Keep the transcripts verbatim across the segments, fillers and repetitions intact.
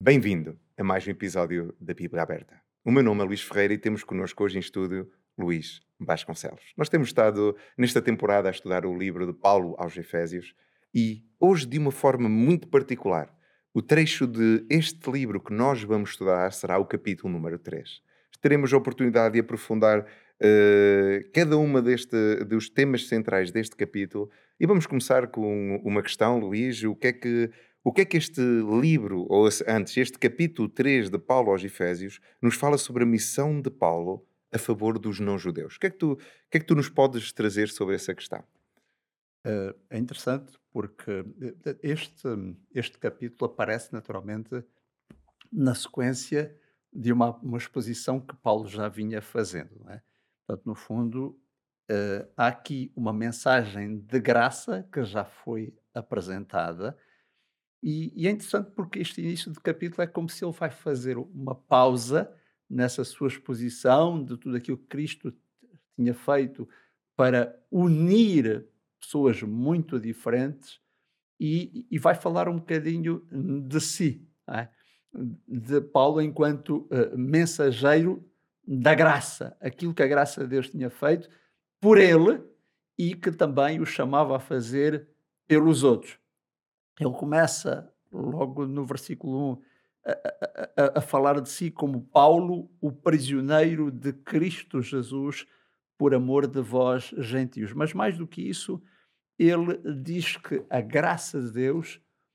Bem-vindo a mais um episódio da Bíblia Aberta. O meu nome é Luís Ferreira e temos connosco hoje em estúdio Luís Vasconcelos. Nós temos estado nesta temporada a estudar o livro de Paulo aos Efésios e hoje, de uma forma muito particular, o trecho de este livro que nós vamos estudar será o capítulo número três. Teremos a oportunidade de aprofundar eh, cada uma deste, dos temas centrais deste capítulo e vamos começar com uma questão, Luís. O que é que o que é que este livro, ou se- antes, este capítulo três de Paulo aos Efésios, nos fala sobre a missão de Paulo a favor dos não-judeus? O que é que tu, o que é que tu nos podes trazer sobre essa questão? Eh, é interessante porque eh, este, este capítulo aparece naturalmente na sequência de uma, uma exposição que Paulo já vinha fazendo. Não é? Portanto, no fundo, eh, há aqui uma mensagem de graça que já foi apresentada, e, e é interessante porque este início de capítulo é como se ele vai fazer uma pausa nessa sua exposição de tudo aquilo que Cristo tinha feito para unir pessoas muito diferentes e, e vai falar um bocadinho de si, não é? De Paulo enquanto eh, mensageiro da graça, aquilo que a graça de Deus tinha feito por ele e que também o chamava a fazer pelos outros. Ele começa logo no versículo um a, a- a- a falar de si como Paulo, o prisioneiro de Cristo Jesus, por amor de vós, gentios. Mas mais do que isso, ele diz que a graça de Deus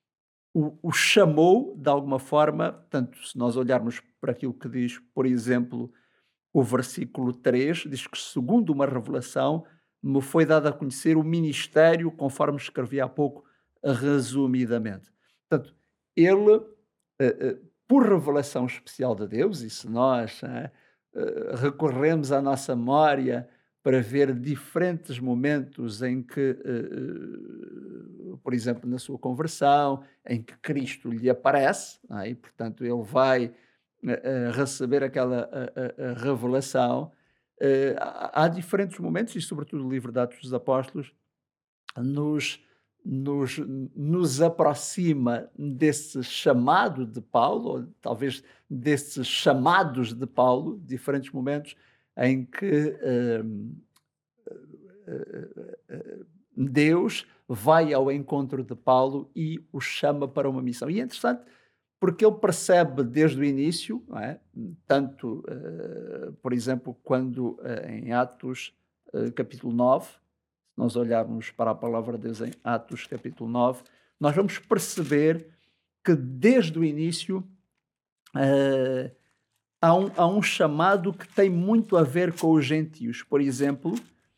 o, o chamou de alguma forma. Portanto, se nós olharmos para aquilo que diz, por exemplo, o versículo três, diz que, segundo uma revelação, me foi dado a conhecer o ministério, conforme escrevi há pouco, resumidamente. Portanto, ele, eh, eh, por revelação especial de Deus, e se nós eh, eh, recorremos à nossa memória para ver diferentes momentos em que, eh, eh, por exemplo, na sua conversão, em que Cristo lhe aparece, não é? E, portanto, ele vai a, a receber aquela a, a- a revelação. Eh, há, há diferentes momentos, e sobretudo o livro de Atos dos Apóstolos nos, nos, nos aproxima desse chamado de Paulo, ou talvez desses chamados de Paulo, diferentes momentos em que eh, eh, eh, Deus vai ao encontro de Paulo e o chama para uma missão. E é interessante porque ele percebe desde o início, não é? Tanto, eh, por exemplo, quando eh, em Atos eh, capítulo nove, se nós olharmos para a palavra de Deus em Atos capítulo nove, nós vamos perceber que desde o início eh, há, um, há um chamado que tem muito a ver com os gentios. Por exemplo,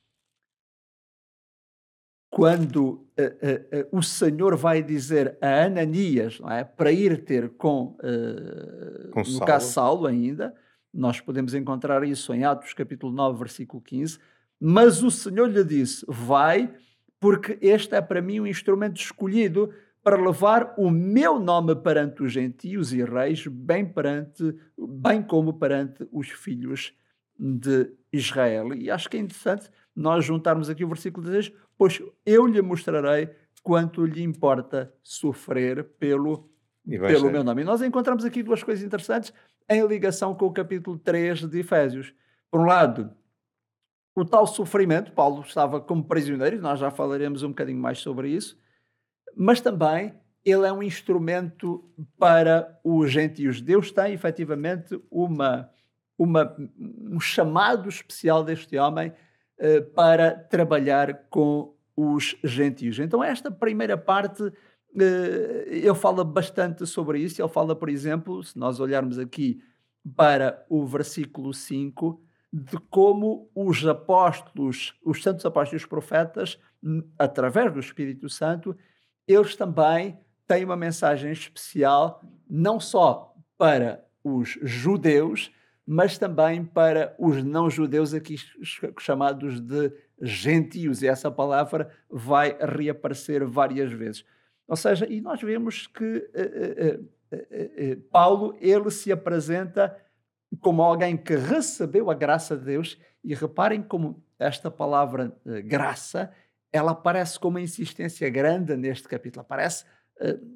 quando eh, eh, eh, o Senhor vai dizer a Ananias, não é, para ir ter com, eh, Com no caso Saulo? Saulo ainda, nós podemos encontrar isso em Atos capítulo nove, versículo quinze, mas o Senhor lhe disse, vai, porque este é para mim um instrumento escolhido para levar o meu nome perante os gentios e reis, bem, perante, bem como perante os filhos de Israel. E acho que é interessante nós juntarmos aqui o versículo dezesseis, pois eu lhe mostrarei quanto lhe importa sofrer pelo, pelo meu Evangelho. nome. E nós encontramos aqui duas coisas interessantes em ligação com o capítulo três de Efésios. Por um lado, o tal sofrimento, Paulo estava como prisioneiro, e nós já falaremos um bocadinho mais sobre isso, mas também ele é um instrumento para os gentios. Deus tem efetivamente uma, uma, um chamado especial deste homem eh, para trabalhar com os gentios. Então, esta primeira parte, eh, ele fala bastante sobre isso. Ele fala, por exemplo, se nós olharmos aqui para o versículo cinco, de como os apóstolos, os santos apóstolos e os profetas, n- através do Espírito Santo, eles também têm uma mensagem especial, não só para os judeus, mas também para os não-judeus, aqui ch- chamados de gentios, e essa palavra vai reaparecer várias vezes. Ou seja, e nós vemos que eh, eh, eh, eh, eh, Paulo, ele se apresenta como alguém que recebeu a graça de Deus, e reparem como esta palavra eh, graça, ela aparece com uma insistência grande neste capítulo, aparece eh,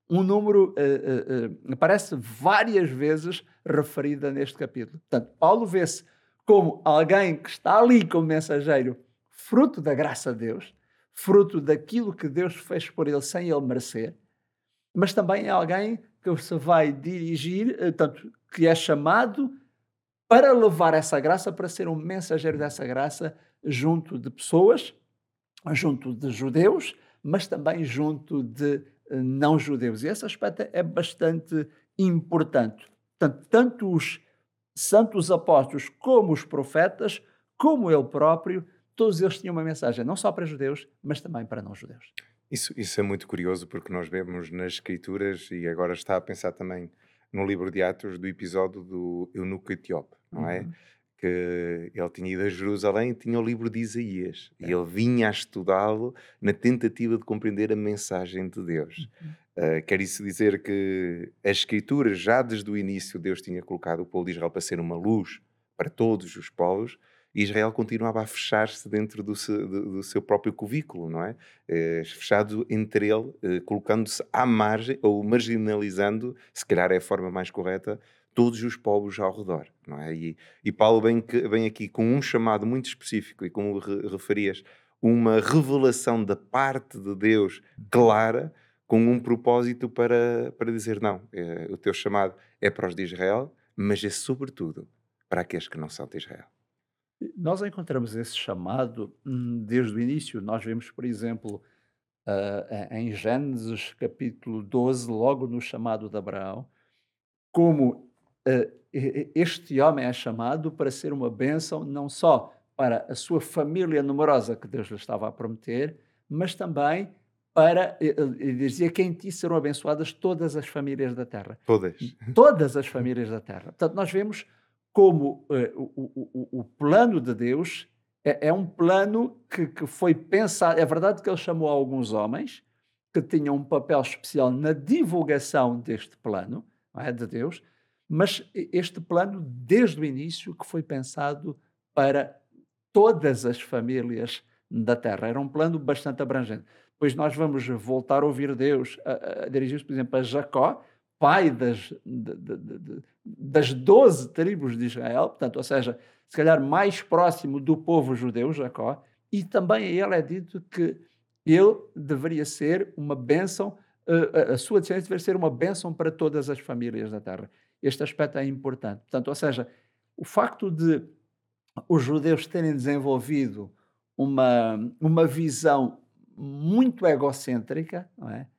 um número uh, uh, uh, aparece várias vezes referida neste capítulo. Portanto, Paulo vê-se como alguém que está ali como mensageiro, fruto da graça de Deus, fruto daquilo que Deus fez por ele sem ele merecer, mas também é alguém que se vai dirigir, uh, tanto que é chamado para levar essa graça, para ser um mensageiro dessa graça junto de pessoas, junto de judeus, mas também junto de não-judeus. E esse aspecto é bastante importante. Portanto, tanto os santos apóstolos como os profetas, como ele próprio, todos eles tinham uma mensagem, não só para judeus, mas também para não-judeus. Isso, isso é muito curioso porque nós vemos nas Escrituras, e agora está a pensar também no livro de Atos, do episódio do eunuco etíope, não é? Uhum. Que ele tinha ido a Jerusalém e tinha o livro de Isaías. É. E ele vinha a estudá-lo na tentativa de compreender a mensagem de Deus. Uhum. Uh, quer isso dizer que as Escrituras, já desde o início, Deus tinha colocado o povo de Israel para ser uma luz para todos os povos, e Israel continuava a fechar-se dentro do seu, do, do seu próprio cubículo, não é? Eh, fechado entre ele, eh, colocando-se à margem, ou marginalizando, se calhar é a forma mais correta, todos os povos ao redor, não é? E, e Paulo vem, que- vem aqui com um chamado muito específico, e como re- referias, uma revelação da parte de Deus clara, com um propósito para, para dizer, não, eh, o teu chamado é para os de Israel, mas é sobretudo para aqueles que não são de Israel. Nós encontramos esse chamado hum, desde o início. Nós vemos, por exemplo, ah, em Gênesis capítulo doze, logo no chamado de Abraão, como eh, e- e- este homem é chamado para ser uma bênção não só para a sua família numerosa que Deus lhe estava a prometer, mas também para, eh, eh, ele dizia que em ti serão abençoadas todas as famílias da terra. Todas. Todas as famílias da terra. Portanto, nós vemos como eh, o, o- o- o plano de Deus é, é um plano que, que foi pensado. É verdade que ele chamou alguns homens que tinham um papel especial na divulgação deste plano, não é, de Deus, mas e- este plano, desde o início, que foi pensado para todas as famílias da terra. Era um plano bastante abrangente. Depois nós vamos voltar a ouvir Deus a, a dirigir-se, por exemplo, a Jacó, pai das, de- de- de- de- das doze tribos de Israel, portanto, ou seja, se calhar mais próximo do povo judeu, Jacó, e também a ele é dito que ele deveria ser uma bênção, eh, a a sua descendência deveria ser uma bênção para todas as famílias da terra. Este aspecto é importante. Portanto, ou seja, o facto de os judeus terem desenvolvido uma, uma visão muito egocêntrica, não é?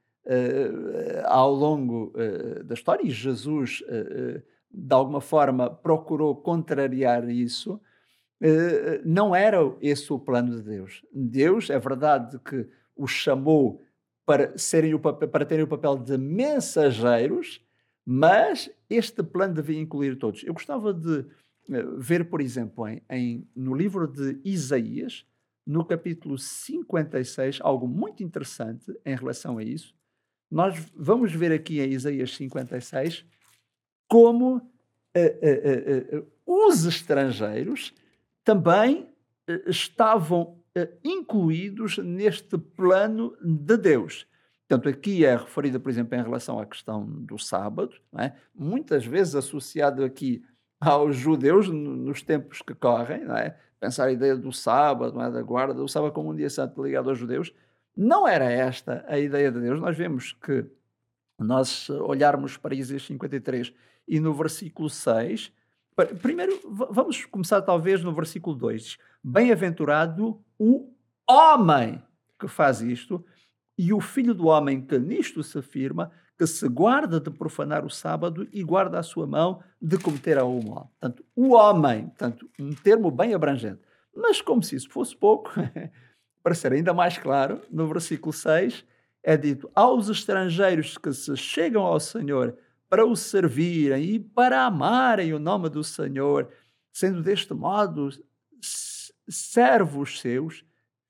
Eh, ao longo eh, da história, e Jesus, eh, eh, de alguma forma, procurou contrariar isso. Eh, não era esse o plano de Deus. Deus, é verdade que os chamou para, serem o papel, para terem o papel de mensageiros, mas este plano devia incluir todos. Eu gostava de eh, ver, por exemplo, em, em- no livro de Isaías, no capítulo cinquenta e seis, algo muito interessante em relação a isso. Nós vamos ver aqui em Isaías cinquenta e seis como eh, eh, eh, eh, os estrangeiros também eh, estavam eh, incluídos neste plano de Deus. Portanto, aqui é referida, por exemplo, em relação à questão do sábado, não é? Muitas vezes associado aqui aos judeus no- nos tempos que correm, não é? Pensar a ideia do sábado, não é? Da guarda, do sábado como um dia santo ligado aos judeus. Não era esta a ideia de Deus. Nós vemos que nós eh, olharmos para Isaías cinquenta e três e no versículo seis, pa- primeiro va- vamos começar talvez no versículo dois. Diz, bem-aventurado o homem que faz isto e o filho do homem que nisto se afirma, que se guarda de profanar o sábado e guarda a sua mão de cometer ao mal. Portanto, o homem, portanto, um termo bem abrangente. Mas como se isso fosse pouco, para ser ainda mais claro, no versículo seis é dito: aos estrangeiros que se chegam ao Senhor para o servirem e para amarem o nome do Senhor, sendo deste modo s- servos seus,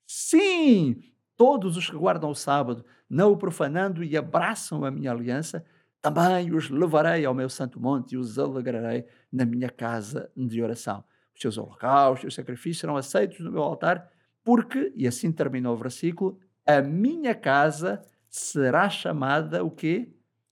sim, todos os que guardam o sábado, não o profanando e abraçam a minha aliança, também os levarei ao meu santo monte e os alegrarei na minha casa de oração. Os seus holocaustos, os sacrifícios serão aceitos no meu altar, porque, e assim terminou o versículo, a minha casa será chamada o quê?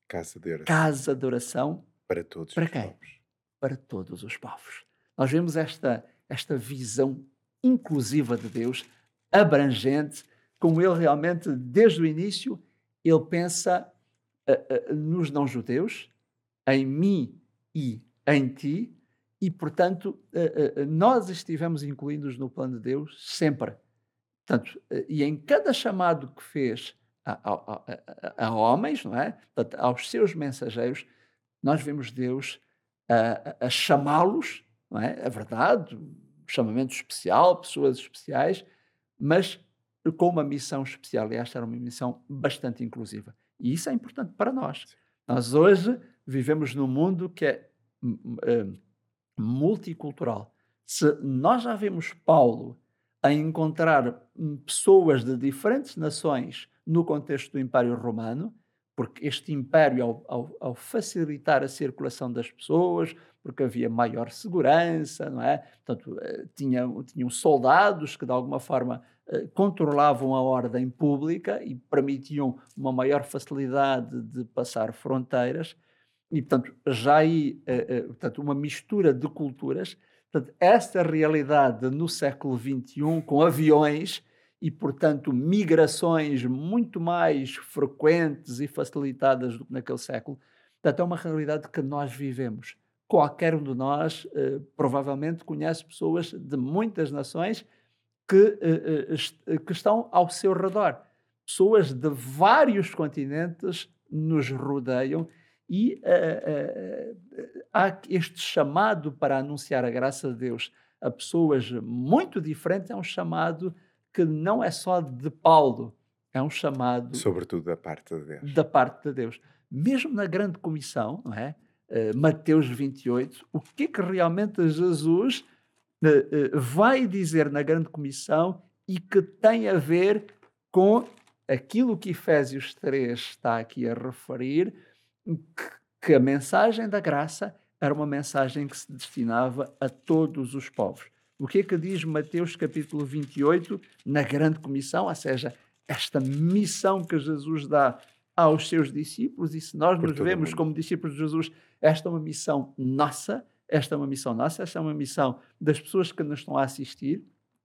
Casa de oração casa de oração para todos para os quem? povos. Para todos os povos. Nós vemos esta, esta visão inclusiva de Deus, abrangente, como ele realmente, desde o início, ele pensa ah, ah, nos não-judeus, em mim e em ti, e, portanto, ah, ah, nós estivemos incluídos no plano de Deus sempre. Portanto, eh, e em cada chamado que fez a, a- a- a- a homens, não é? Portanto, aos seus mensageiros, nós vemos Deus a, a- a chamá-los, não é? É verdade, um chamamento especial, pessoas especiais, mas com uma missão especial. E esta era uma missão bastante inclusiva. E isso é importante para nós. Nós hoje vivemos num mundo que é hum, hum, eh, multicultural. Se nós já vemos Paulo a encontrar hum, pessoas de diferentes nações no contexto do Império Romano, porque este império, ao, ao- ao facilitar a circulação das pessoas, porque havia maior segurança, não é? Portanto, eh, tinham, tinham soldados que, de alguma forma, eh, controlavam a ordem pública e permitiam uma maior facilidade de passar fronteiras. E, portanto, já aí, eh, eh, portanto, uma mistura de culturas. Portanto, esta realidade no século vinte e um, com aviões e, portanto, migrações muito mais frequentes e facilitadas do que naquele século, portanto, é uma realidade que nós vivemos. Qualquer um de nós, eh, provavelmente, conhece pessoas de muitas nações que, eh, eh, est- eh, que estão ao seu redor. Pessoas de vários continentes nos rodeiam e eh, eh, eh, há este chamado para anunciar a graça de Deus a pessoas muito diferentes. É um chamado que não é só de Paulo, é um chamado Sobretudo da parte de Deus. da parte de Deus. Mesmo na grande comissão, não é? Eh, Mateus vinte e oito, o que é que realmente Jesus eh, eh, vai dizer na grande comissão e que tem a ver com aquilo que Efésios três está aqui a referir, que, que a mensagem da graça era uma mensagem que se destinava a todos os povos. O que é que diz Mateus capítulo vinte e oito na grande comissão, ou seja, esta missão que Jesus dá aos seus discípulos, e se nós Por nos todo o vemos mundo. como discípulos de Jesus, esta é uma missão nossa, esta é uma missão nossa, esta é uma missão das pessoas que nos estão a assistir,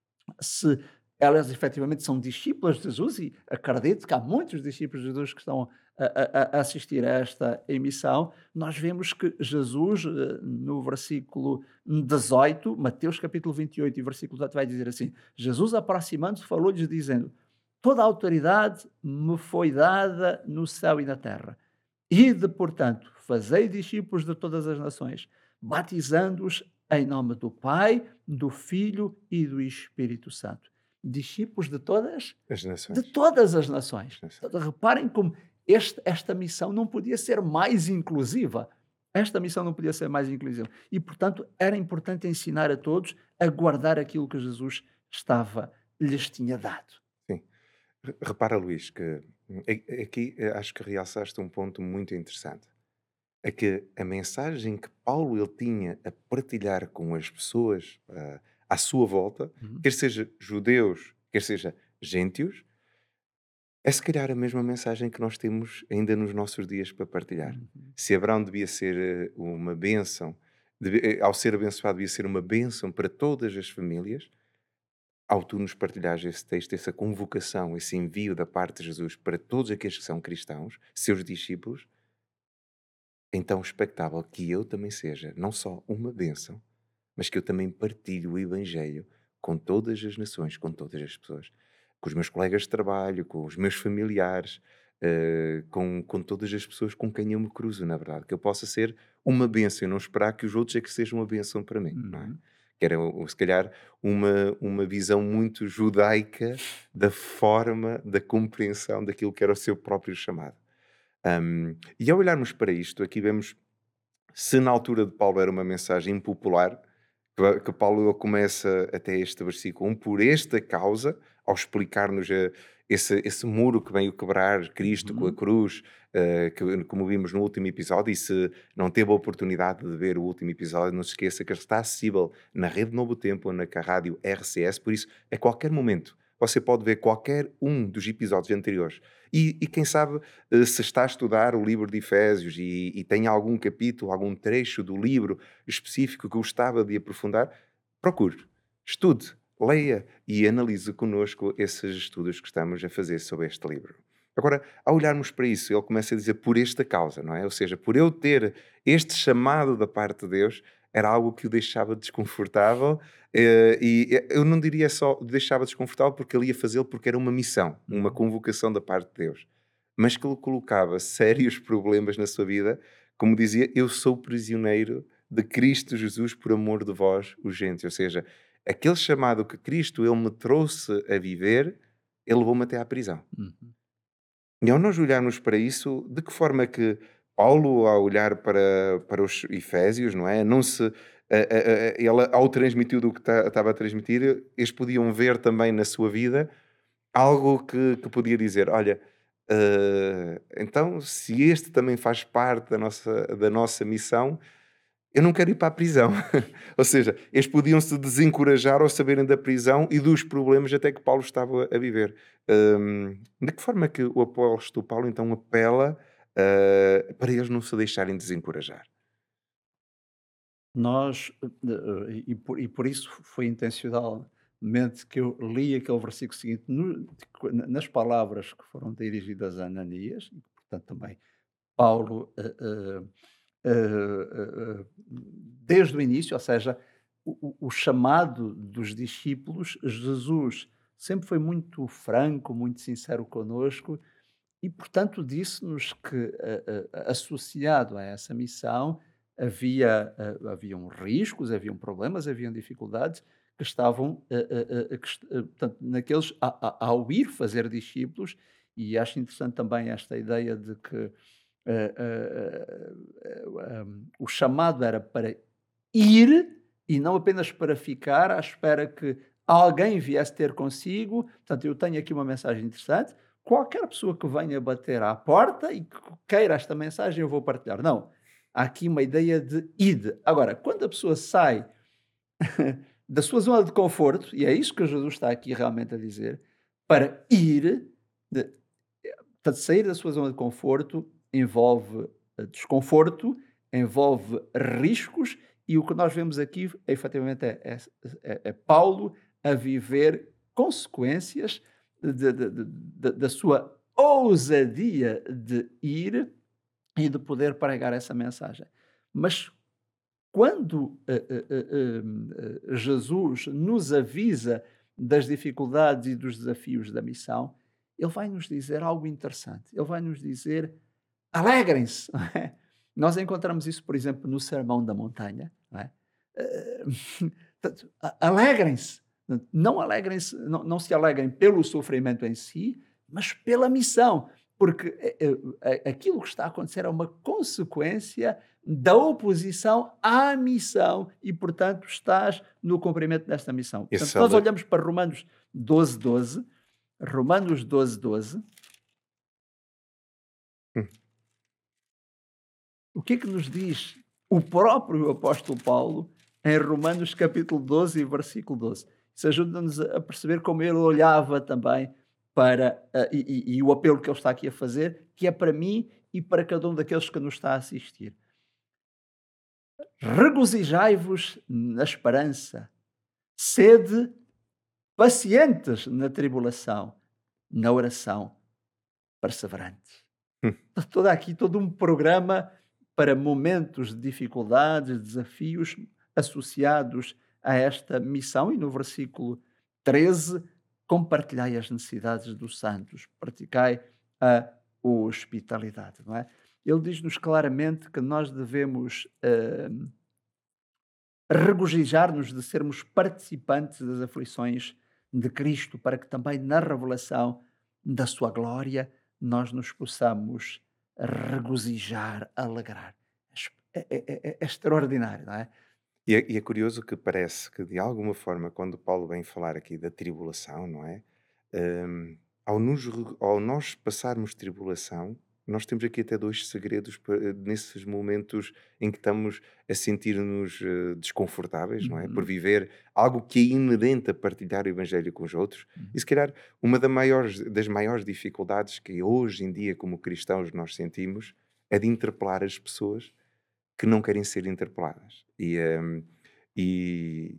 se elas efetivamente são discípulas de Jesus, e acredito que há muitos discípulos de Jesus que estão a, a- a assistir a esta emissão, nós vemos que Jesus, eh, no versículo dezoito, Mateus capítulo vinte e oito, e versículo dezoito, vai dizer assim: Jesus, aproximando-se, falou-lhes dizendo: toda a autoridade me foi dada no céu e na terra. Ide, portanto, fazei discípulos de todas as nações, batizando-os em nome do Pai, do Filho e do Espírito Santo. Discípulos de todas, As de nações. todas as nações. As nações. Portanto, reparem como este- esta missão não podia ser mais inclusiva. Esta missão não podia ser mais inclusiva. E, portanto, era importante ensinar a todos a guardar aquilo que Jesus estava, lhes tinha dado. Sim. Re- Repara, Luís, que hum, a- aqui eh, acho que realçaste um ponto muito interessante. É que a mensagem que Paulo ele tinha a partilhar com as pessoas ah, à sua volta, Uhum. quer seja judeus, quer seja gentios, é se calhar a mesma mensagem que nós temos ainda nos nossos dias para partilhar. Uhum. Se Abraão devia ser eh, uma bênção, deve- eh, ao ser abençoado, devia ser uma bênção para todas as famílias, ao tu nos partilhares esse texto, essa convocação, esse envio da parte de Jesus para todos aqueles que são cristãos, seus discípulos, então expectável que eu também seja não só uma bênção, mas que eu também partilhe o Evangelho com todas as nações, com todas as pessoas, com os meus colegas de trabalho, com os meus familiares, eh, com, com todas as pessoas com quem eu me cruzo, na verdade, que eu possa ser uma bênção e não esperar que os outros é que sejam uma bênção para mim, não é? Uhum. Que era, o- se calhar, uma, uma visão muito judaica da forma, da compreensão daquilo que era o seu próprio chamado. Um, e ao olharmos para isto, aqui vemos se na altura de Paulo era uma mensagem impopular, que, que Paulo ele começa até este versículo um por esta causa, ao explicar-nos eh, esse, esse muro que veio quebrar Cristo com a Uhum. cruz, eh, que, como vimos no último episódio, e se não teve a oportunidade de ver o último episódio, não se esqueça que ele está acessível na Rede Novo Tempo ou na rádio R C S, por isso, a qualquer momento, Você pode ver qualquer um dos episódios anteriores. E, e quem sabe, eh, se está a estudar o livro de Efésios e, e tem algum capítulo, algum trecho do livro específico que gostava de aprofundar, procure, estude, leia e analise connosco esses estudos que estamos a fazer sobre este livro. Agora, ao olharmos para isso, ele começa a dizer por esta causa, não é? Ou seja, por eu ter este chamado da parte de Deus, era algo que o deixava desconfortável, eh, e eh, eu não diria só deixava desconfortável porque ele ia fazê-lo porque era uma missão, uma Uhum. convocação da parte de Deus, mas que lhe colocava sérios problemas na sua vida, como dizia, eu sou prisioneiro de Cristo Jesus por amor de vós, os gentes. Ou seja, aquele chamado que Cristo ele me trouxe a viver, ele levou-me até à prisão. Uhum. E ao nós olharmos para isso, de que forma é que Paulo, ao olhar para, para os Efésios, não é? Não se, a- a- a- ele, ao transmitir o que ta- estava a transmitir, eles podiam ver também na sua vida algo que, que podia dizer: olha, eh, então, se este também faz parte da nossa, da nossa missão, eu não quero ir para a prisão. Ou seja, eles podiam se desencorajar ao saberem da prisão e dos problemas até que Paulo estava a viver. Hum, de que forma é que o apóstolo Paulo então apela ah, para eles não se deixarem desencorajar? Nós, eh, eh, e por e por isso foi intencionalmente que eu li aquele versículo seguinte no na nas palavras que foram dirigidas a Ananias, e portanto também Paulo, eh eh eh eh eh, desde o início, ou seja, o o o chamado dos discípulos, Jesus sempre foi muito franco, muito sincero conosco e, portanto, disse-nos que, a- a- associado a essa missão, havia, ah, haviam riscos, haviam problemas, haviam dificuldades que estavam, ah, ah, ah, que est- ah, portanto, naqueles, a- a- ao ir fazer discípulos, e acho interessante também esta ideia de que ah, ah, ah, ah, um, o chamado era para ir e não apenas para ficar à espera que alguém viesse ter consigo. Portanto, eu tenho aqui uma mensagem interessante. Qualquer pessoa que venha bater à porta e que queira esta mensagem, eu vou partilhar. Não. Há aqui uma ideia de ide. Agora, quando a pessoa sai da sua zona de conforto, e é isso que Jesus está aqui realmente a dizer, para ir, de, portanto, sair da sua zona de conforto envolve eh, desconforto, envolve riscos, e o que nós vemos aqui, efetivamente, é, é- é- é Paulo a viver consequências de- de- de- de- da sua ousadia de ir e de poder pregar essa mensagem. Mas quando eh, eh, eh, hum, eh, Jesus nos avisa das dificuldades e dos desafios da missão, ele vai nos dizer algo interessante. Ele vai nos dizer: alegrem-se. Não é? Nós encontramos isso, por exemplo, no Sermão da Montanha. Não é? Eh, portanto, a- alegrem-se. Não alegrem-se, não, não se alegrem pelo sofrimento em si, mas pela missão. Porque eh, eh, a- aquilo que está a acontecer é uma consequência da oposição à missão e, portanto, estás no cumprimento desta missão. Portanto, Esse nós ale... olhamos para Romanos doze, doze, Romanos doze, doze, Hum, o que é que nos diz o próprio apóstolo Paulo em Romanos capítulo doze e versículo doze? Isso ajuda-nos a a perceber como ele olhava também para, ah, e, e- e o apelo que ele está aqui a fazer, que é para mim e para cada um daqueles que nos está a assistir. Regozijai-vos na esperança, sede pacientes na tribulação, na oração, perseverantes. hum. Toda aqui todo um programa para momentos de dificuldades, desafios associados a esta missão, e no versículo treze, compartilhai as necessidades dos santos, praticai a hospitalidade, não é? Ele diz-nos claramente que nós devemos eh, regozijar-nos de sermos participantes das aflições de Cristo, para que também na revelação da sua glória nós nos possamos regozijar, alegrar. É, é- é- é extraordinário, não é? E é, e é curioso que parece que, de alguma forma, quando Paulo vem falar aqui da tribulação, não é? Hum, ao, nos, re- ao nós passarmos tribulação, nós temos aqui até dois segredos pa- nesses momentos em que estamos a sentir-nos eh, desconfortáveis, não é? Por Uhum, viver algo que é inerente a partilhar o Evangelho com os outros. E uhum, se calhar uma da maiores- das maiores dificuldades que hoje em dia, como cristãos, nós sentimos é de interpelar as pessoas que não querem ser interpeladas. E, ehm, e,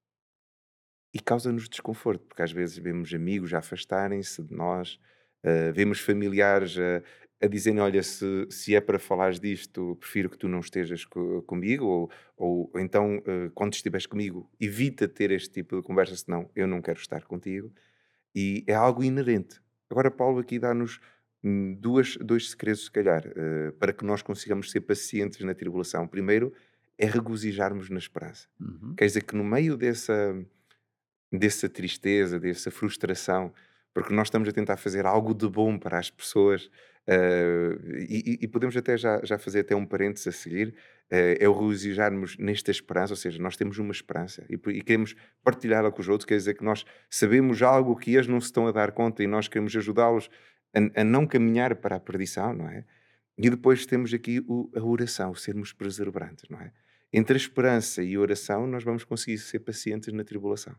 e causa-nos desconforto, porque às vezes vemos amigos a afastarem-se de nós, eh, vemos familiares a, a dizerem: Olha, se, se é para falares disto, prefiro que tu não estejas co- comigo, ou, ou, ou então, eh, quando estiveres comigo, evita ter este tipo de conversa, senão eu não quero estar contigo. E é algo inerente. Agora, Paulo aqui dá-nos hum, duas, dois segredos, se calhar, eh, para que nós consigamos ser pacientes na tribulação. Primeiro, é regozijarmos na esperança. uhum. Quer dizer que no meio dessa dessa tristeza, dessa frustração, porque nós estamos a tentar fazer algo de bom para as pessoas, eh, e, e- e podemos até já, já fazer até um parênteses a seguir, eh, é o regozijarmos nesta esperança, ou seja, nós temos uma esperança e, e queremos partilhá-la com os outros, quer dizer que nós sabemos algo que eles não se estão a dar conta e nós queremos ajudá-los a, a não caminhar para a perdição, não é? E depois temos aqui o- a oração, sermos perseverantes, não é? Entre a esperança e a oração, nós vamos conseguir ser pacientes na tribulação.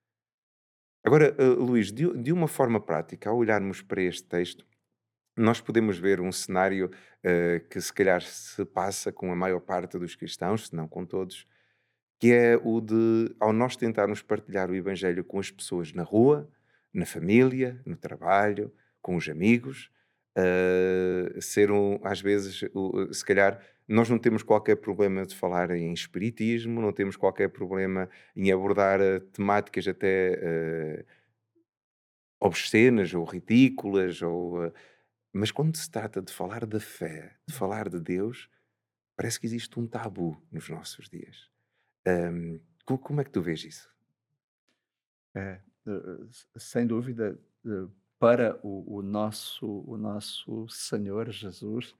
Agora, eh, Luís, de, de uma forma prática, ao olharmos para este texto, nós podemos ver um cenário eh, que se calhar se passa com a maior parte dos cristãos, se não com todos, que é o de, ao nós tentarmos partilhar o Evangelho com as pessoas na rua, na família, no trabalho, com os amigos, eh, ser um, às vezes, o- se calhar, nós não temos qualquer problema de falar em espiritismo, não temos qualquer problema em abordar eh, temáticas até eh, obscenas ou ridículas, ou, eh, mas quando se trata de falar da fé, de falar de Deus, parece que existe um tabu nos nossos dias. Hum, co- como é que tu vês isso? É, eh, s sem dúvida, eh, para o o nosso o nosso Senhor Jesus,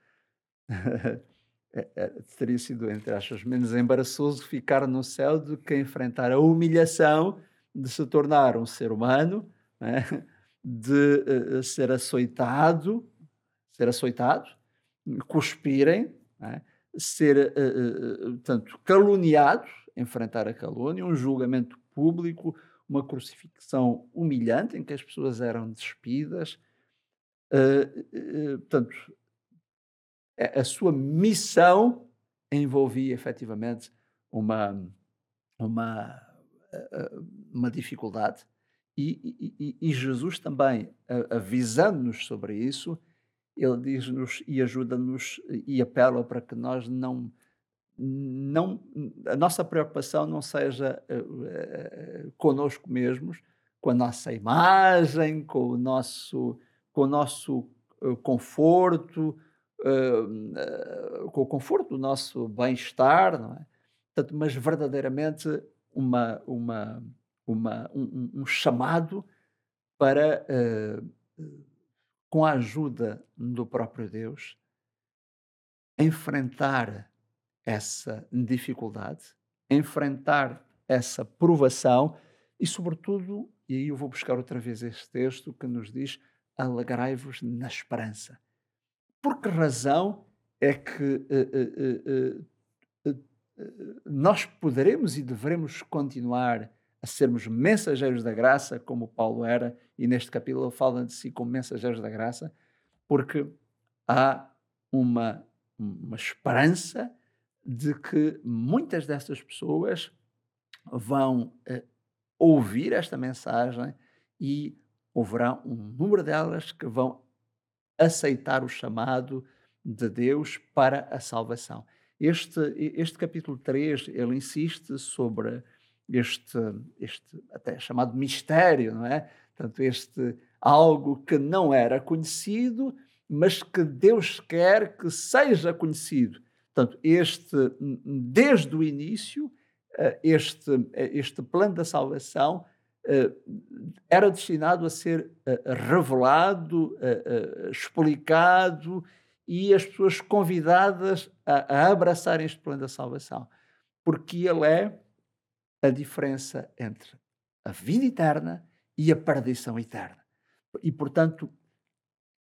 eh eh, teria sido, entre aspas, menos embaraçoso ficar no céu do que enfrentar a humilhação de se tornar um ser humano, né, de, eh eh, ser açoitado ser açoitado, cuspirem, não é, ser, eh eh eh, portanto, caluniado, enfrentar a calúnia, um julgamento público, uma crucifixão humilhante em que as pessoas eram despidas, eh eh, portanto, a a sua missão envolvia efetivamente uma uma, eh eh, uma dificuldade e e e e Jesus também, a avisando-nos sobre isso, ele diz-nos e ajuda-nos e apela para que nós não não a nossa preocupação não seja, eh eh, conosco mesmos, com a nossa imagem, com o nosso com o nosso, eh, conforto, hã, eh, com o conforto do nosso bem-estar, não é? Portanto, mas verdadeiramente uma uma uma um um um chamado para, eh, com a ajuda do próprio Deus, enfrentar essa dificuldade, enfrentar essa provação e, sobretudo, e aí eu vou buscar outra vez este texto que nos diz: alegrai-vos na esperança. Por que razão é que eh, eh, eh, eh, eh, nós poderemos e devemos continuar a sermos mensageiros da graça, como Paulo era, e neste capítulo ele fala de si como mensageiros da graça, porque há uma, uma esperança de que muitas dessas pessoas vão eh, ouvir esta mensagem e houverá um número delas que vão aceitar o chamado de Deus para a salvação. Este, este capítulo três ele insiste sobre este, este até chamado mistério, não é? Portanto, este algo que não era conhecido, mas que Deus quer que seja conhecido. Portanto, este, desde o início, eh, este, eh, este plano da salvação eh, era destinado a ser eh, revelado, eh, eh, explicado e as pessoas convidadas a, a abraçar este plano da salvação, porque ele é a diferença entre a vida eterna e a perdição eterna. E, portanto,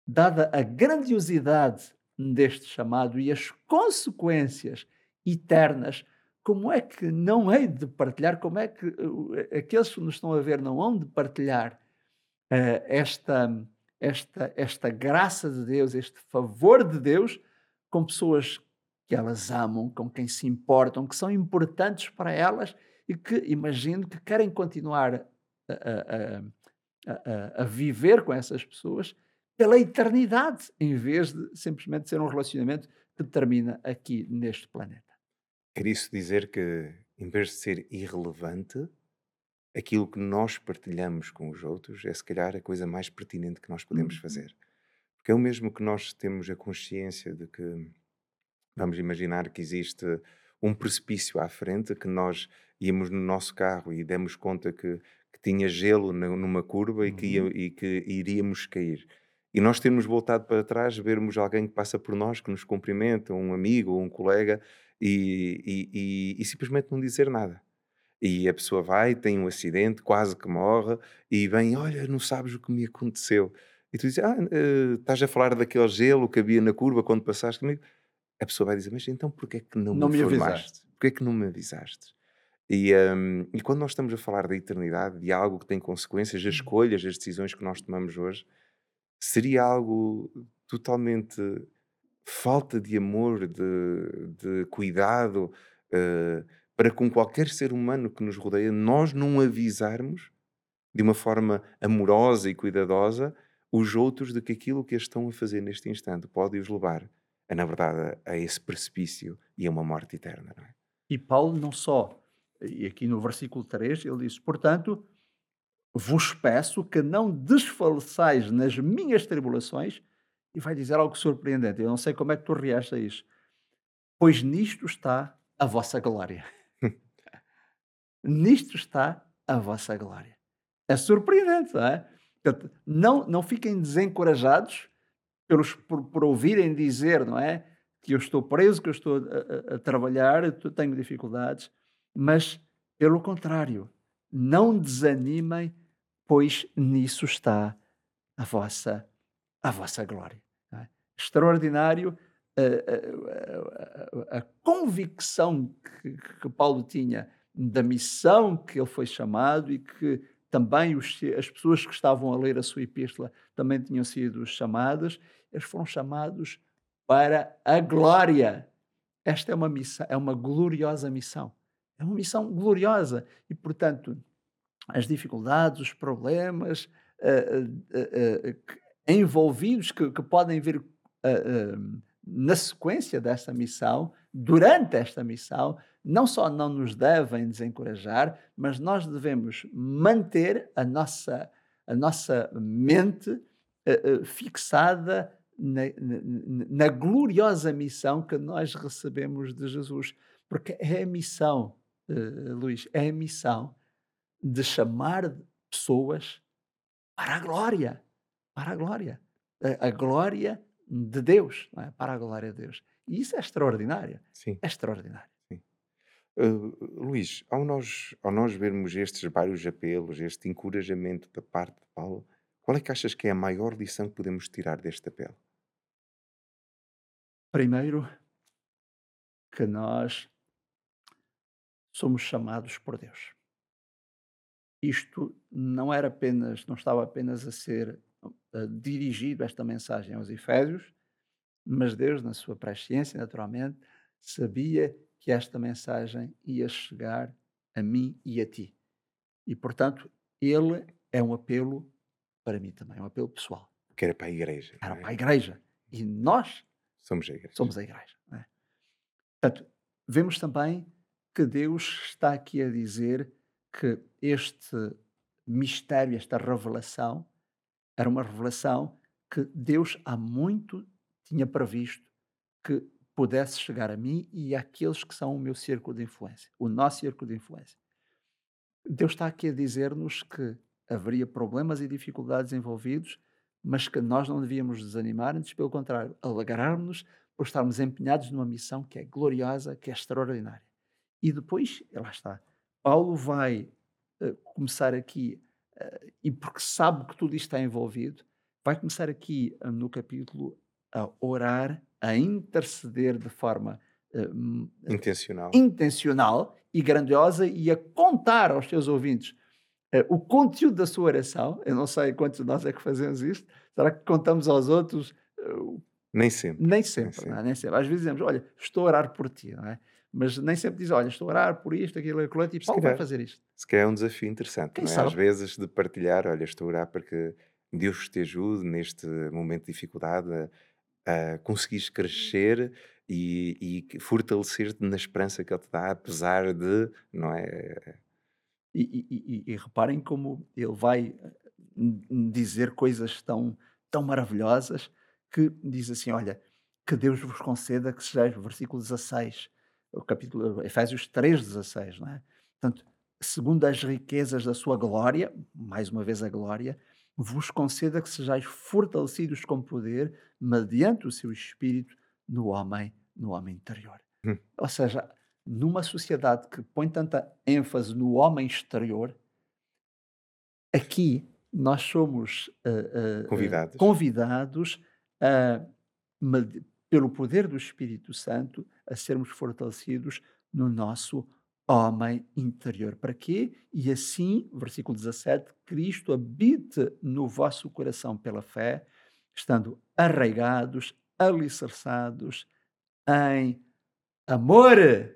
dada a grandiosidade deste chamado e as consequências eternas, como é que não hei de partilhar, como é que uh, aqueles que nos estão a ver não hão de partilhar uh, esta, esta, esta graça de Deus, este favor de Deus, com pessoas que elas amam, com quem se importam, que são importantes para elas e que, imagino, que querem continuar a, a, a, a, a viver com essas pessoas pela eternidade, em vez de simplesmente ser um relacionamento que termina aqui neste planeta. Quer isso dizer que, em vez de ser irrelevante, aquilo que nós partilhamos com os outros é se calhar a coisa mais pertinente que nós podemos Uhum. fazer. Porque é o mesmo que nós temos a consciência de que, vamos imaginar que existe um precipício à frente, que nós íamos no nosso carro e demos conta que, que tinha gelo na- numa curva e que, ia- Uhum. e que iríamos cair. E nós termos voltado para trás, vermos alguém que passa por nós, que nos cumprimenta, um amigo ou um colega, e, e, e- e simplesmente não dizer nada. E a pessoa vai, tem um acidente, quase que morre, e vem, olha, não sabes o que me aconteceu. E tu dizes, ah, eh, estás a falar daquele gelo que havia na curva quando passaste comigo? A pessoa vai dizer, mas então porquê é que não me Não me avisaste. informaste? Porquê é que não me avisaste? E, hum, e quando nós estamos a falar da eternidade, de algo que tem consequências, as Uhum. escolhas, as decisões que nós tomamos hoje, seria algo totalmente falta de amor, de, de cuidado, eh, para com qualquer ser humano que nos rodeia, nós não avisarmos de uma forma amorosa e cuidadosa os outros de que aquilo que eles estão a fazer neste instante pode os levar, a, na verdade, a esse precipício e a uma morte eterna, não é? E Paulo não só, e aqui no versículo três ele diz, portanto, vos peço que não desfaleçais nas minhas tribulações, e vai dizer algo surpreendente, eu não sei como é que tu reages a isso, pois nisto está a vossa glória. Nisto está a vossa glória. É surpreendente, não é? Portanto, não, não fiquem desencorajados pelos, por, por ouvirem dizer, não é? Que eu estou preso, que eu estou a, a- a trabalhar, eu tenho dificuldades, mas, pelo contrário, não desanimem, pois nisso está a vossa, a vossa glória. Não é? Extraordinário a, a- a- a- a convicção que, que Paulo tinha da missão que ele foi chamado e que também os- as pessoas que estavam a ler a sua epístola também tinham sido chamadas, eles foram chamados para a glória. Esta é uma missão, é uma gloriosa missão. É uma missão gloriosa e, portanto, as dificuldades, os problemas eh, eh, eh, que- envolvidos que, que podem vir eh, eh, na sequência desta missão, durante esta missão, não só não nos devem desencorajar, mas nós devemos manter a nossa, a nossa mente eh, eh, fixada na, na, na gloriosa missão que nós recebemos de Jesus. Porque é a missão, eh, Luís, é a missão de chamar pessoas para a glória, para a glória, a, a glória de Deus, não é? Para a glória de Deus. E isso é extraordinário, Sim, é extraordinário. sim. Uh, Luís, ao nós, ao nós vermos estes vários apelos, este encorajamento da parte de Paulo, qual é que achas que é a maior lição que podemos tirar deste apelo? Primeiro, que nós somos chamados por Deus. Isto não era apenas, não estava apenas a ser uh, dirigido esta mensagem aos Efésios, mas Deus, na sua presciência, naturalmente, sabia que esta mensagem ia chegar a mim e a ti. E, portanto, ele é um apelo para mim também, um apelo pessoal. Que era para a igreja, não Era para é? a igreja. E nós Somos a igreja. somos a igreja. Não é? Portanto, vemos também que Deus está aqui a dizer que este mistério, esta revelação, era uma revelação que Deus há muito tinha previsto que pudesse chegar a mim e àqueles que são o meu círculo de influência, o nosso círculo de influência. Deus está aqui a dizer-nos que haveria problemas e dificuldades envolvidos, mas que nós não devíamos desanimar, antes pelo contrário, alegrarmos-nos por estarmos empenhados numa missão que é gloriosa, que é extraordinária. E depois, e lá está, Paulo vai eh, começar aqui, eh, e porque sabe que tudo isto está envolvido, vai começar aqui ah, no capítulo a orar, a interceder de forma eh, hum, Intencional. intencional e grandiosa e a contar aos seus ouvintes eh, o conteúdo da sua oração. Eu não sei quantos de nós é que fazemos isto. Será que contamos aos outros? eh, o- Nem sempre. Nem Nem sempre, não é? sempre. Nem sempre. Às vezes dizemos, olha, estou a orar por ti, não é? Mas nem sempre diz, olha, estou a orar por isto, aquilo, aquilo, outro, e Se Paulo vai calhar, fazer isto. se calhar é um desafio interessante, Quem não é? Às sabe? vezes de partilhar, olha, estou a orar para que Deus te ajude neste momento de dificuldade a, a conseguires crescer e, e que fortalecer-te na esperança que Ele te dá, apesar de, não é? E, e- e- e reparem como ele vai eh, n- n- dizer coisas tão, tão maravilhosas que diz assim: olha, que Deus vos conceda que sejais, versículo dezasseis, o capítulo Efésios três dezasseis, não é? Portanto, segundo as riquezas da sua glória, mais uma vez a glória, vos conceda que sejais fortalecidos com poder mediante o seu espírito no homem, no homem interior. Hum, Ou seja, numa sociedade que põe tanta ênfase no homem exterior, aqui nós somos ah, ah, ah, Convidados. convidados a, med- pelo poder do Espírito Santo, a sermos fortalecidos no nosso homem interior. Para quê? E assim, versículo dezassete, Cristo habite no vosso coração pela fé, estando arraigados, alicerçados em amor.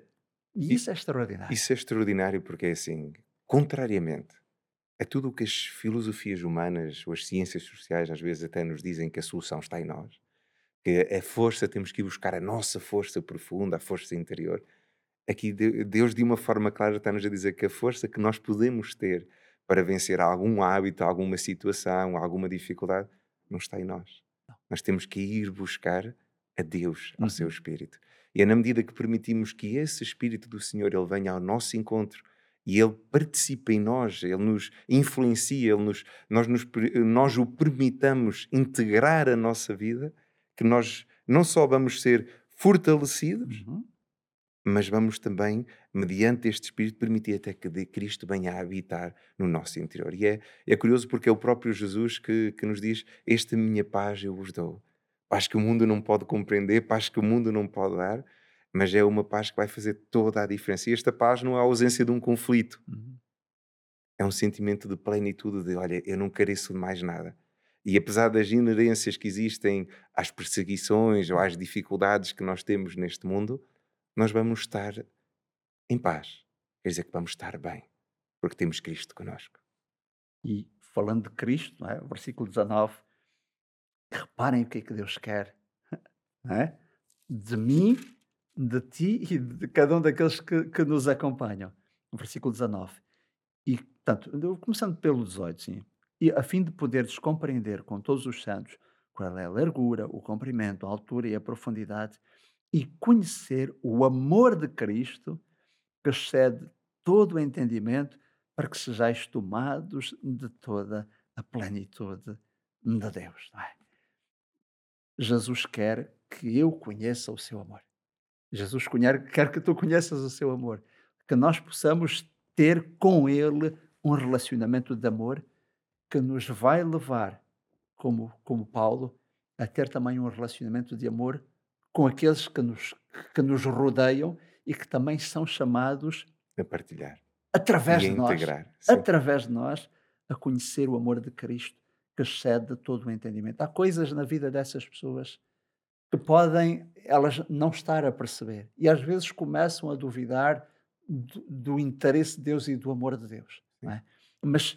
E E isso é extraordinário. isso é extraordinário porque é assim, contrariamente a tudo o que as filosofias humanas ou as ciências sociais às vezes até nos dizem que a solução está em nós, que a força, temos que ir buscar a nossa força profunda, a força interior. Aqui de- Deus, de uma forma clara, está-nos a dizer que a força que nós podemos ter para vencer algum hábito, alguma situação, alguma dificuldade, não está em nós. Nós temos que ir buscar a Deus, ao seu Uhum. Espírito. E é na medida que permitimos que esse Espírito do Senhor ele venha ao nosso encontro e ele participe em nós, ele nos influencia, ele nos, nós, nos, per- nós o permitamos integrar a nossa vida, que nós não só vamos ser fortalecidos, Uhum. mas vamos também, mediante este Espírito, permitir até que de Cristo venha a habitar no nosso interior. E é, é curioso porque é o próprio Jesus que, que nos diz: esta minha paz eu vos dou. Paz que o mundo não pode compreender, paz que o mundo não pode dar, mas é uma paz que vai fazer toda a diferença. E esta paz não é a ausência de um conflito, Uhum. é um sentimento de plenitude, de olha, eu não careço de mais nada. E apesar das inerências que existem às perseguições ou às dificuldades que nós temos neste mundo, nós vamos estar em paz. Quer dizer que vamos estar bem, porque temos Cristo connosco. E falando de Cristo, não é? Versículo dezanove, reparem o que é que Deus quer, não é? De mim, de ti e de cada um daqueles que, que nos acompanham. Versículo dezanove. E, portanto, eu- começando pelo dezoito, sim. E a fim de poderes compreender com todos os santos qual é a largura, o comprimento, a altura e a profundidade, e conhecer o amor de Cristo que excede todo o entendimento, para que sejais tomados de toda a plenitude de Deus. Não é? Jesus quer que eu conheça o seu amor. Jesus conhe- quer que tu conheças o seu amor. Que nós possamos ter com Ele um relacionamento de amor que nos vai levar, como, como Paulo, a ter também um relacionamento de amor com aqueles que nos, que nos rodeiam e que também são chamados A partilhar através e a de nós, integrar. Sim. através de nós, a conhecer o amor de Cristo que excede todo o entendimento. Há coisas na vida dessas pessoas que podem elas não estar a perceber e às vezes começam a duvidar do, do interesse de Deus e do amor de Deus. Não Sim. é? Mas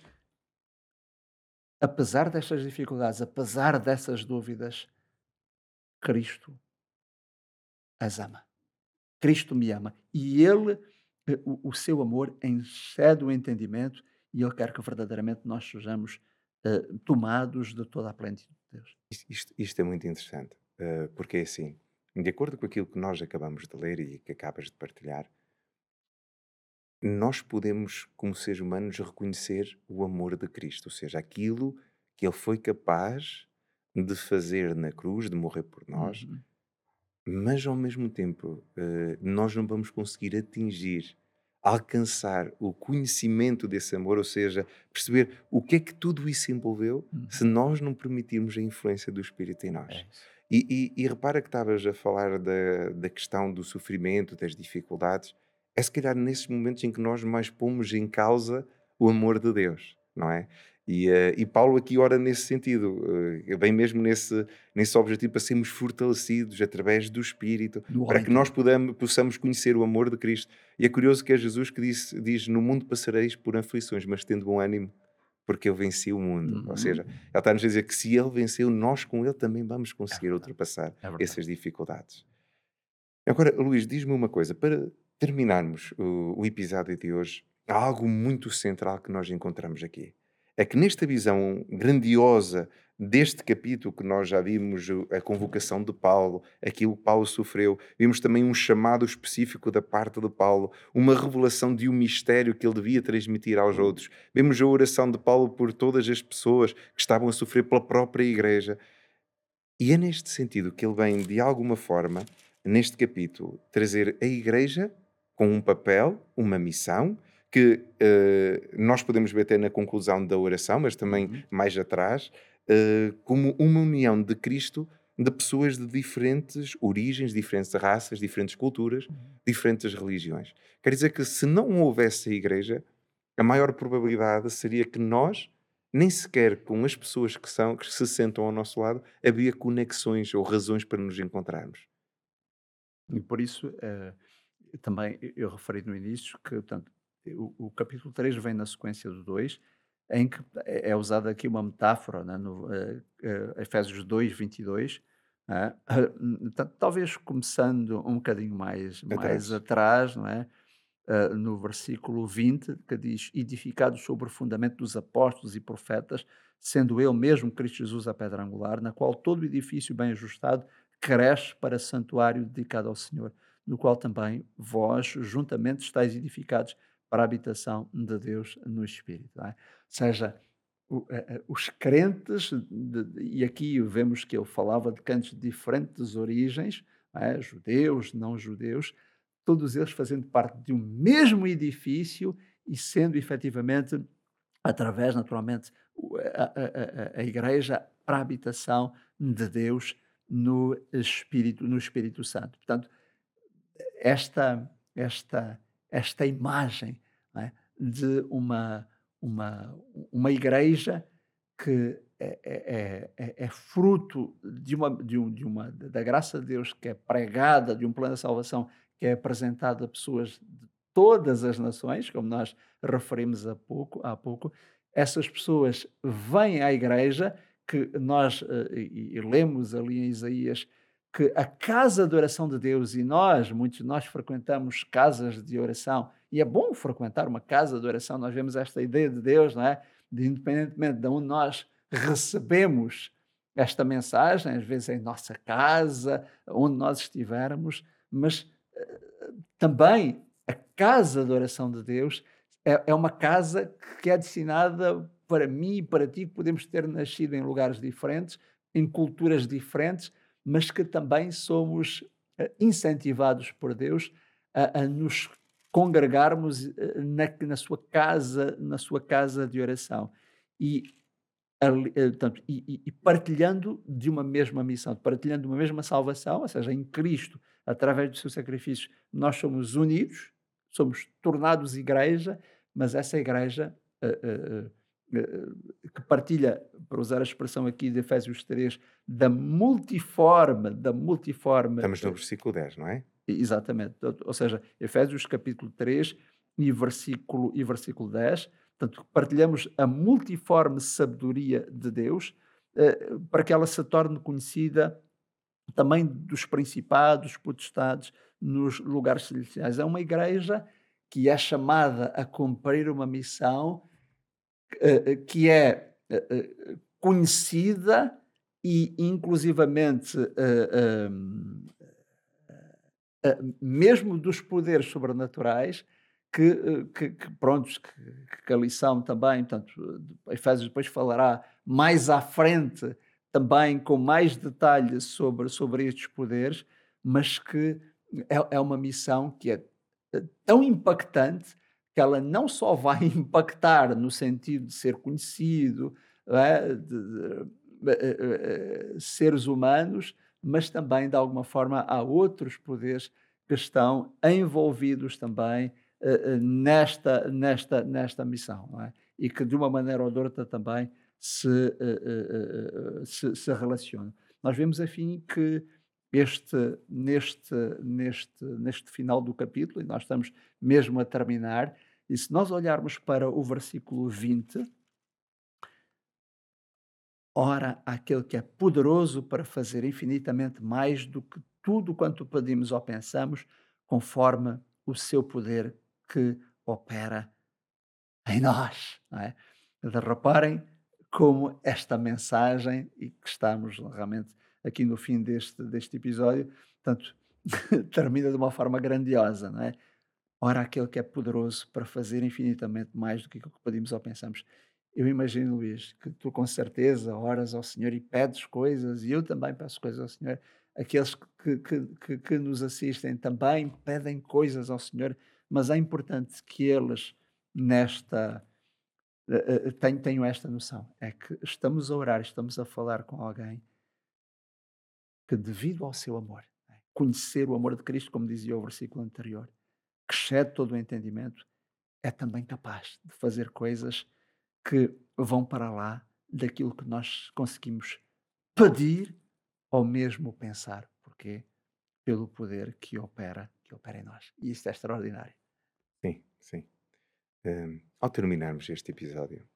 apesar destas dificuldades, apesar dessas dúvidas, Cristo as ama. Cristo me ama. E Ele, eh, o, o seu amor excede o entendimento e Ele quer que verdadeiramente nós sejamos eh, tomados de toda a plenitude de Deus. Isto, isto- isto é muito interessante, eh, porque é assim, de acordo com aquilo que nós acabamos de ler e que acabas de partilhar, nós podemos, como seres humanos, reconhecer o amor de Cristo, ou seja, aquilo que Ele foi capaz de fazer na cruz, de morrer por nós, Uhum. mas ao mesmo tempo, eh, nós não vamos conseguir atingir alcançar o conhecimento desse amor, ou seja, perceber o que é que tudo isso envolveu, se Uhum. nós não permitirmos a influência do Espírito em É nós. isso. E, e- e repara que estavas a falar da, da questão do sofrimento, das dificuldades. É se calhar nesses momentos em que nós mais pomos em causa o amor de Deus, não é? E, eh, e Paulo aqui ora nesse sentido, eh, bem mesmo nesse, nesse objetivo para sermos fortalecidos através do Espírito, No para homem que nós interior. podamos, possamos conhecer o amor de Cristo. E é curioso que é Jesus que diz, diz: No mundo passareis por aflições, mas tendo bom ânimo, porque eu venci o mundo. Ou Uhum. seja, ele está-nos a dizer que se ele venceu, nós com ele também vamos É conseguir verdade, ultrapassar é verdade. essas dificuldades. Agora, Luís, diz-me uma coisa, para terminarmos o, o episódio de hoje, há algo muito central que nós encontramos aqui. É que nesta visão grandiosa deste capítulo que nós já vimos, o- a convocação de Paulo, aquilo que Paulo sofreu, vimos também um chamado específico da parte de Paulo, uma revelação de um mistério que ele devia transmitir aos outros. Vemos a oração de Paulo por todas as pessoas que estavam a sofrer pela própria igreja. E é neste sentido que ele vem, de alguma forma, neste capítulo, trazer a Igreja com um papel, uma missão, que eh, nós podemos ver até na conclusão da oração, mas também Uhum. mais atrás, eh, como uma união de Cristo de pessoas de diferentes origens, diferentes raças, diferentes culturas, Uhum. diferentes religiões. Quer dizer que se não houvesse a Igreja, a maior probabilidade seria que nós, nem sequer com as pessoas que, são, que se sentam ao nosso lado, havia conexões ou razões para nos encontrarmos. E por isso, eh, também e eu referi no início que, portanto, o o capítulo três vem na sequência do dois, em que é é usada aqui uma metáfora, né, no, eh eh, Efésios dois, vinte e dois, né, portanto, talvez começando um bocadinho mais mais Atrás. atrás, não é, eh, no versículo vinte, que diz: "Edificados sobre o fundamento dos apóstolos e profetas, sendo ele mesmo Cristo Jesus a pedra angular, na qual todo o edifício bem ajustado cresce para santuário dedicado ao Senhor, no qual também vós juntamente estáis edificados para a habitação de Deus no Espírito." Não é? Ou seja, o- eh, eh, os crentes, de- de- e aqui vemos que ele falava de crentes de diferentes origens, não é? Judeus, não judeus, todos eles fazendo parte de um mesmo edifício e sendo efetivamente, através, naturalmente, o- a, a- a- a igreja para a habitação de Deus no Espírito, no Espírito Santo. Portanto, esta, esta, esta imagem, não é, de uma, uma, uma igreja que é, é- é- é é fruto de uma, de, um, de uma, da graça de Deus, que é pregada, de um plano de salvação que é apresentado a pessoas de todas as nações, como nós referimos há pouco, há pouco. Essas pessoas vêm à igreja, que nós eh, e, e lemos ali em Isaías que a casa de oração de Deus, e nós, muitos de nós frequentamos casas de oração, e é bom frequentar uma casa de oração, nós vemos esta ideia de Deus, não é? De independentemente de onde nós recebemos esta mensagem, às vezes em nossa casa, onde nós estivermos, mas eh, também a casa de oração de Deus é, é uma casa que é destinada para mim e para ti, que podemos ter nascido em lugares diferentes, em culturas diferentes, mas que também somos eh, incentivados por Deus a, a nos congregarmos eh, na, na sua casa, na sua casa de oração. E, ali- eh, portanto, e, e- e partilhando de uma mesma missão, partilhando de uma mesma salvação, ou seja, em Cristo, através do seu sacrifício, nós somos unidos, somos tornados igreja, mas essa igreja eh, eh, eh, eh, que partilha, para usar a expressão aqui de Efésios três, da multiforme, da multiforme, Estamos no versículo dez, não é? exatamente, ou ou seja, Efésios capítulo três e versículo, e versículo dez, portanto, partilhamos a multiforme sabedoria de Deus, eh, para que ela se torne conhecida também dos principados, potestades, nos lugares celestiais. É uma igreja que é chamada a cumprir uma missão eh, eh, que é eh, eh, conhecida e inclusivamente eh, hum, eh, mesmo dos poderes sobrenaturais que, eh, que, que prontos, que, que a lição também, portanto, de- Efésios depois falará mais à frente, também com mais detalhes sobre, sobre estes poderes, mas que é, é uma missão que é tão impactante que ela não só vai impactar no sentido de ser conhecido, não é, de de eh eh eh, seres humanos, mas também, de alguma forma, há outros poderes que estão envolvidos também, eh eh, nesta nesta nesta missão, não é? E que de uma maneira ou de outra também se, eh eh eh eh, se se relacionam. Nós vemos, afim, que este neste neste neste final do capítulo, e nós estamos mesmo a terminar, e se nós olharmos para o versículo vinte, ora aquele que é poderoso para fazer infinitamente mais do que tudo quanto pedimos ou pensamos, conforme o seu poder que opera em nós, não é? Então, reparem como esta mensagem, e que estamos realmente aqui no fim deste, deste episódio, portanto, termina de uma forma grandiosa, não é? Ora, aquele que é poderoso para fazer infinitamente mais do que aquilo que pedimos ou pensamos. Eu imagino, Luís, que tu com certeza oras ao Senhor e pedes coisas, e eu também peço coisas ao Senhor. Aqueles que, que, que, que nos assistem também pedem coisas ao Senhor, mas é importante que eles, nesta, eh, eh, tenham, tenham esta noção: é que estamos a orar, estamos a falar com alguém que, devido ao seu amor, não é? Conhecer o amor de Cristo, como dizia o versículo anterior, que excede todo o entendimento, é também capaz de fazer coisas que vão para lá daquilo que nós conseguimos pedir ou mesmo pensar. Porquê? Pelo poder que opera, que opera em nós. E isto é extraordinário. Sim, sim. Hum, ao terminarmos este episódio,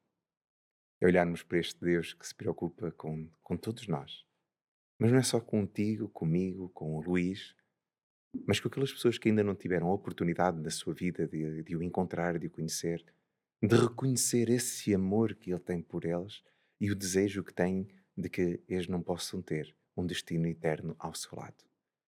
é olharmos para este Deus que se preocupa com, com todos nós. Mas não é só contigo, comigo, com o Luís, mas com aquelas pessoas que ainda não tiveram a oportunidade na sua vida de, de o encontrar, de o conhecer, de reconhecer esse amor que ele tem por eles e o desejo que tem de que eles não possam ter um destino eterno ao seu lado.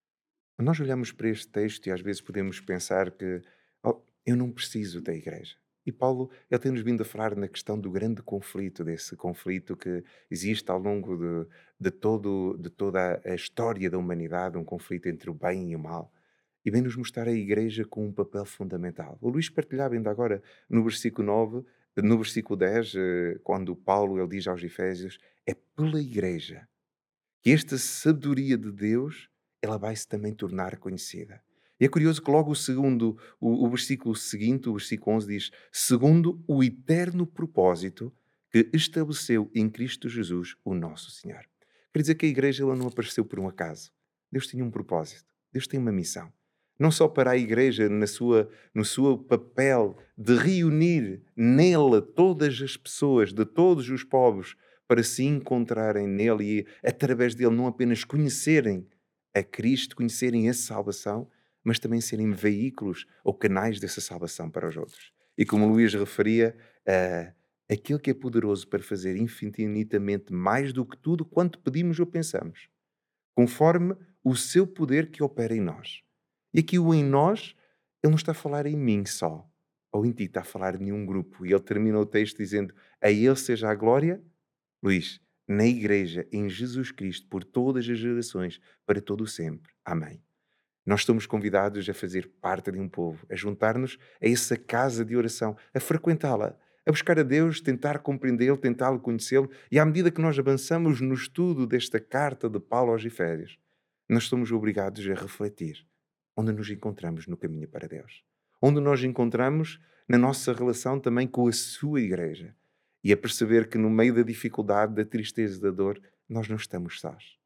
Nós olhamos para este texto e às vezes podemos pensar que "Oh, eu não preciso da igreja." E Paulo, ele tem-nos vindo a falar na questão do grande conflito, desse conflito que existe ao longo de, de, todo, de toda a história da humanidade, um conflito entre o bem e o mal. E vem-nos mostrar a igreja com um papel fundamental. O Luís partilhava ainda agora no versículo nove, no versículo dez, eh, quando Paulo ele diz aos Efésios, é pela igreja que esta sabedoria de Deus, ela vai se também tornar conhecida. E é curioso que logo o segundo, o, o versículo seguinte, o versículo onze diz, segundo o eterno propósito que estabeleceu em Cristo Jesus, o nosso Senhor. Quer dizer que a igreja ela não apareceu por um acaso. Deus tinha um propósito. Deus tem uma missão. Não só para a igreja, na sua, no seu papel de reunir nela todas as pessoas, de todos os povos, para se encontrarem nele e, através dele, não apenas conhecerem a Cristo, conhecerem essa salvação, mas também serem veículos ou canais dessa salvação para os outros. E como o Luís referia, uh, aquele que é poderoso para fazer infinitamente mais do que tudo quanto pedimos ou pensamos, conforme o seu poder que opera em nós. E aqui o em nós, ele não está a falar em mim só, ou em ti, está a falar em um grupo. E ele termina o texto dizendo, a ele seja a glória, Luís, na igreja, em Jesus Cristo, por todas as gerações, para todo o sempre. Amém. Nós estamos convidados a fazer parte de um povo, a juntar-nos a essa casa de oração, a frequentá-la, a buscar a Deus, tentar compreendê-lo, tentá-lo conhecê-lo, e à medida que nós avançamos no estudo desta carta de Paulo aos Efésios, nós somos obrigados a refletir onde nos encontramos no caminho para Deus, onde nós encontramos na nossa relação também com a sua igreja, e a perceber que no meio da dificuldade, da tristeza, da dor, nós não estamos sós.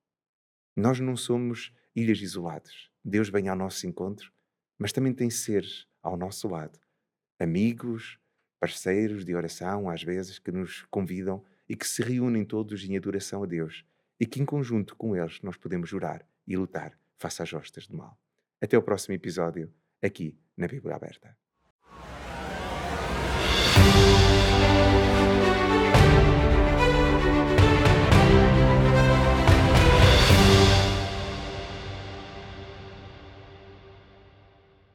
Nós não somos ilhas isoladas. Deus vem ao nosso encontro, mas também tem seres ao nosso lado. Amigos, parceiros de oração, às vezes, que nos convidam e que se reúnem todos em adoração a Deus e que em conjunto com eles nós podemos orar e lutar face às hostas do mal. Até ao próximo episódio, aqui na Bíblia Aberta.